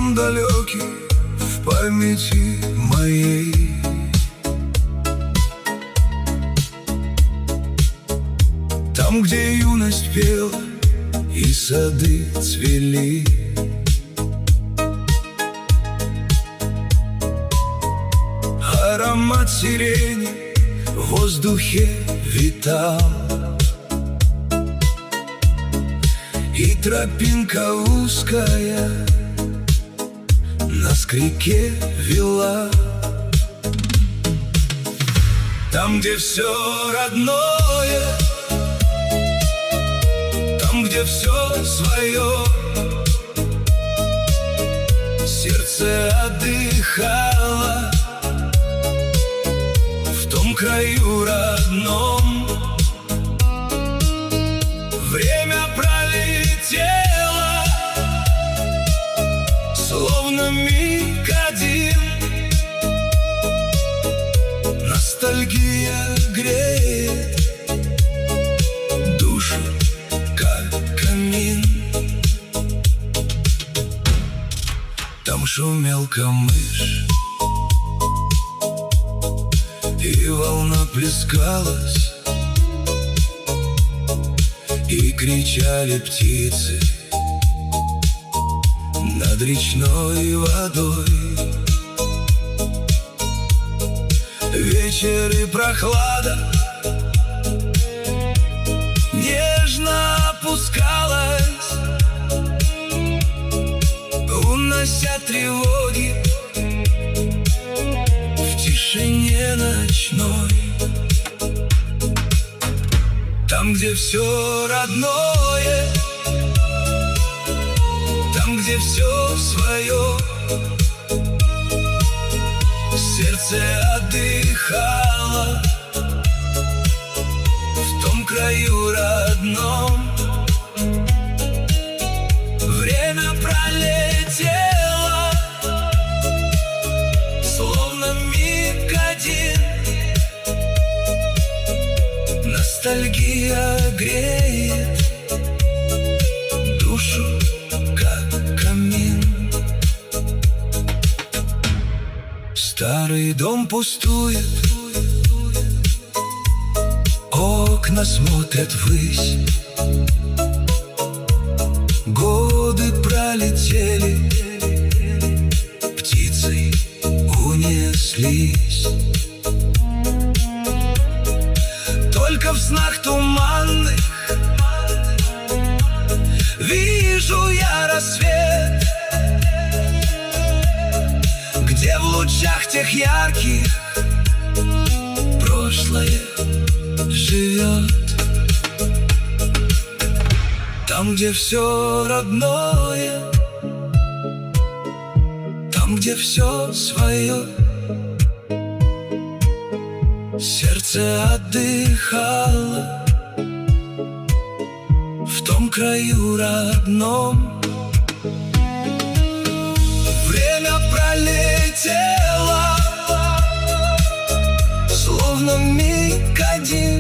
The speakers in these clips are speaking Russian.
дом далекий в памяти моей. Там, где юность пела и сады цвели. Аромат сирени в воздухе витал, и тропинка узкая нас к реке вела. Там, где все родное, там, где все свое, сердце отдыхало в том краю родном. Время пролетело, словно миг один. Ностальгия греет душу, как камин. Там шумел камыш, и волна плескалась, и кричали птицы над речной водой. Вечер и прохлада нежно опускалась, унося тревоги в тишине ночной. Там, где все родное, там, где все свое, сердце отдыхало в том краю родном. Время пролетело, словно миг один. Ностальгия греет душу, как камин. Старый дом пустует, окна смотрят ввысь. Годы пролетели, птицы унеслись. Только в снах туманных вижу я рассвет, где в лучах тех ярких прошлое живет. Там, где все родное, там, где все свое, сердце отдыхало в том краю родном. Время пролетело, словно миг один.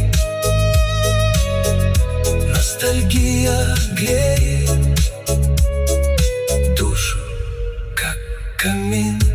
Ностальгия греет душу, как камин.